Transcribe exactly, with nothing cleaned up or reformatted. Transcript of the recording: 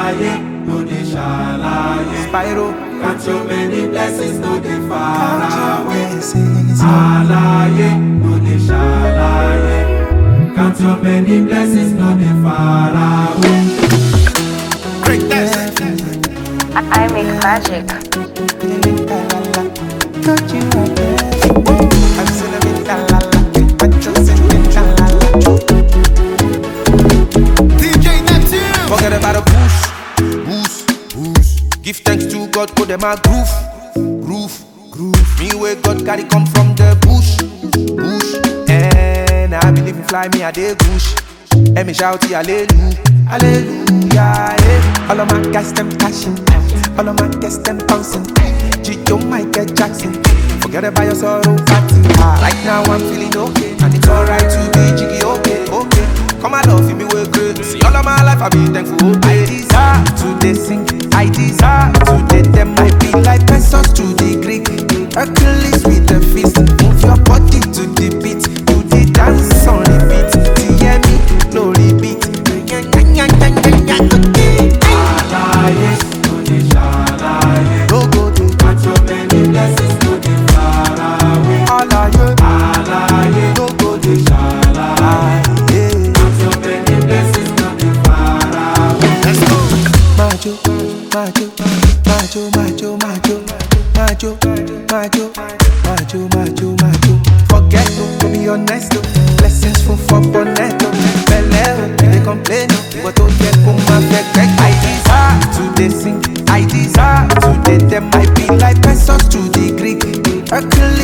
Shalaye, no dey shalaye. Spyro, count your many blessings, no dey far away. blessings. Alaye, no dey shalaye. Count your many blessings, no dey far away. Greatness. I, I make magic. Don't you I'm singing la la la. I'm just singing la la la. D J Neptune. Forget about the boost, boost, boost. Give thanks to God, put them a groove, groove, groove. Me where God carry come from the bush, bush. And I believe in fly me a day bush. And me shout hallelujah, hallelujah. Yeah. All of my guys them cashing, all of my guys them bouncing. Gio Michael Jackson. Forget about your sorrow, party. Ah, right now I'm feeling okay, and it's alright to be jiggy, okay, okay. Come on, love, feel me way great. See all of my life, I be thankful, okay. I desire to they sing, I desire to they them. I be like pesos to the Greek, Hercules with the fist. Move your body to the beat, do the dance on repeat. Hear me, no repeat. Alaye, no dey shalaye. No go to Count your many blessings, no dey far away. Alaye, Alaye, no go to shalaye. yeah. Count your many blessings, no dey far away. Let's go. Majo, majo, majo, majo, majo, majo, majo, majo, majo, majo. Forget to be honest, oh. Blessings full for bonetto. Belle, they complain, oh. But don't get for my back. I desire to they sing, I desire to they them. I be like pesos to the Greek, Hercules